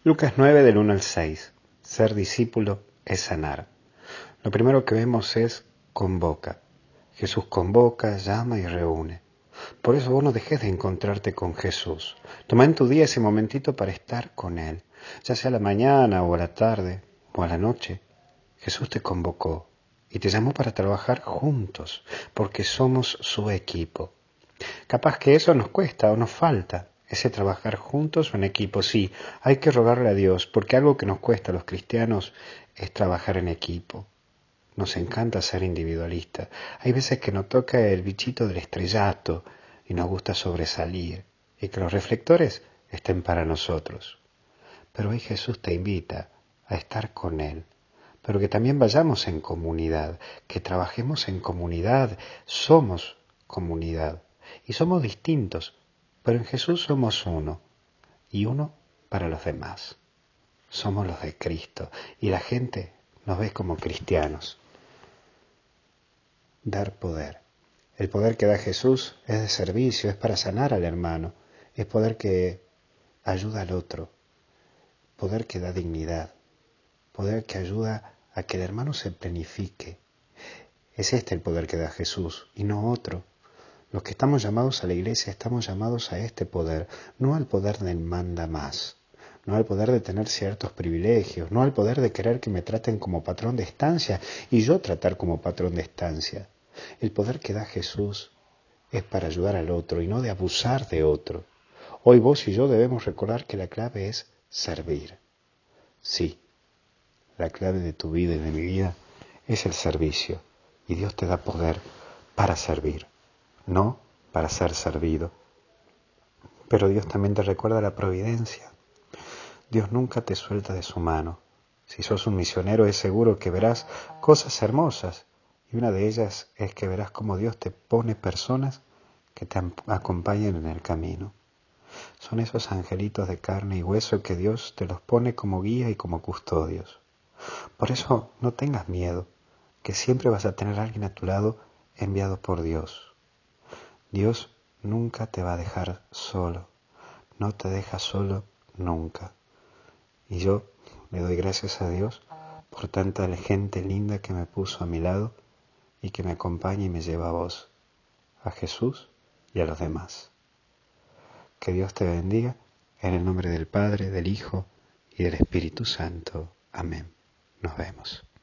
Lucas 9 del 1 al 6. Ser discípulo es sanar. Lo primero que vemos es convoca. Jesús convoca, llama y reúne. Por eso vos no dejes de encontrarte con Jesús. Toma en tu día ese momentito para estar con Él, ya sea a la mañana o a la tarde o a la noche. Jesús te convocó y te llamó para trabajar juntos, porque somos su equipo. Capaz que eso nos cuesta o nos falta, ese trabajar juntos o en equipo. Sí, hay que rogarle a Dios, porque algo que nos cuesta a los cristianos es trabajar en equipo. Nos encanta ser individualistas. Hay veces que nos toca el bichito del estrellato y nos gusta sobresalir y que los reflectores estén para nosotros. Pero hoy Jesús te invita a estar con Él, pero que también vayamos en comunidad, que trabajemos en comunidad. Somos comunidad y somos distintos, pero en Jesús somos uno y uno para los demás. Somos los de Cristo y la gente nos ve como cristianos. Dar poder. El poder que da Jesús es de servicio, es para sanar al hermano, es poder que ayuda al otro, poder que da dignidad, poder que ayuda a que el hermano se planifique. Es este el poder que da Jesús y no otro. Los que estamos llamados a la iglesia estamos llamados a este poder, no al poder del manda más, no al poder de tener ciertos privilegios, no al poder de querer que me traten como patrón de estancia y yo tratar como patrón de estancia. El poder que da Jesús es para ayudar al otro y no de abusar de otro. Hoy vos y yo debemos recordar que la clave es servir. Sí, la clave de tu vida y de mi vida es el servicio y Dios te da poder para servir, no para ser servido. Pero Dios también te recuerda la providencia. Dios nunca te suelta de su mano. Si sos un misionero es seguro que verás cosas hermosas y una de ellas es que verás cómo Dios te pone personas que te acompañen en el camino. Son esos angelitos de carne y hueso que Dios te los pone como guía y como custodios. Por eso no tengas miedo, que siempre vas a tener a alguien a tu lado enviado por Dios. Dios nunca te va a dejar solo, no te deja solo nunca. Y yo le doy gracias a Dios por tanta gente linda que me puso a mi lado y que me acompaña y me lleva a vos, a Jesús y a los demás. Que Dios te bendiga en el nombre del Padre, del Hijo y del Espíritu Santo. Amén. Nos vemos.